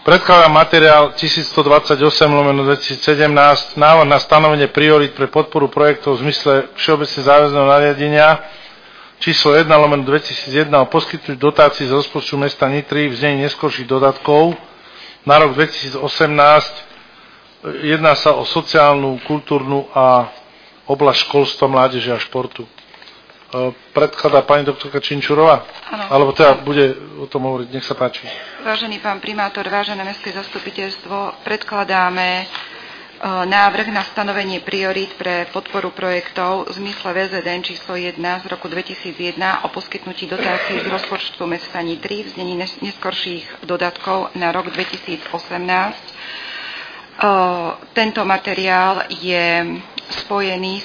Predkladám materiál 1128/2017, návrh na stanovenie priorít pre podporu projektov v zmysle všeobecne záväzného nariadenia číslo 1/2001 o poskytnutí dotácií z rozpočtu mesta Nitry v znení neskorších dodatkov na rok 2018. Jedná sa o sociálnu, kultúrnu a oblasť školstva, mládeže a športu. Predkladá pani doktorka Činčurová? Áno. Alebo teda bude o tom hovoriť, nech sa páči. Vážený pán primátor, vážené mestské zastupiteľstvo, predkladáme návrh na stanovenie priorít pre podporu projektov v zmysle VZN číslo 1 z roku 2001 o poskytnutí dotácií z rozpočtu mesta Nitry v znení neskorších dodatkov na rok 2018. Tento materiál je spojený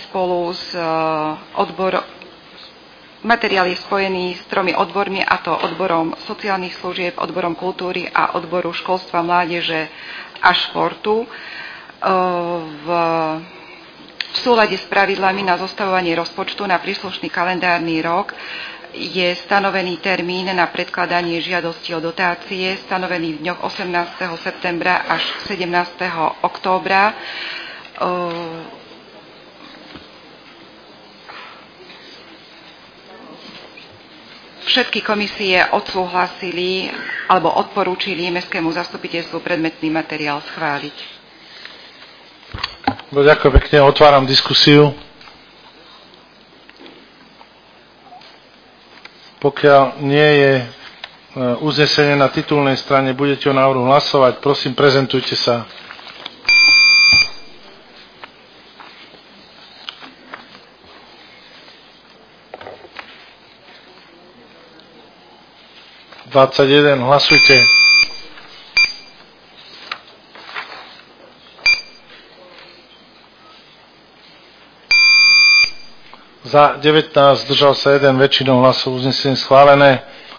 Materiál je spojený s 3 odbormi, a to odborom sociálnych služieb, odborom kultúry a odboru školstva, mládeže a športu. V súlade s pravidlami na zostavovanie rozpočtu na príslušný kalendárny rok je stanovený termín na predkladanie žiadosti o dotácie, stanovený v dňoch 18. septembra až 17. októbra. Všetky komisie odsúhlasili alebo odporúčili mestskému zastupiteľstvu predmetný materiál schváliť. Ďakujem pekne, otváram diskusiu. Pokiaľ nie je uznesenie na titulnej strane, budete o návrhu hlasovať, prosím, prezentujte sa. Hlasujte. Za 19, zdržal sa 1, väčšinou hlasov, uznesenie schválené.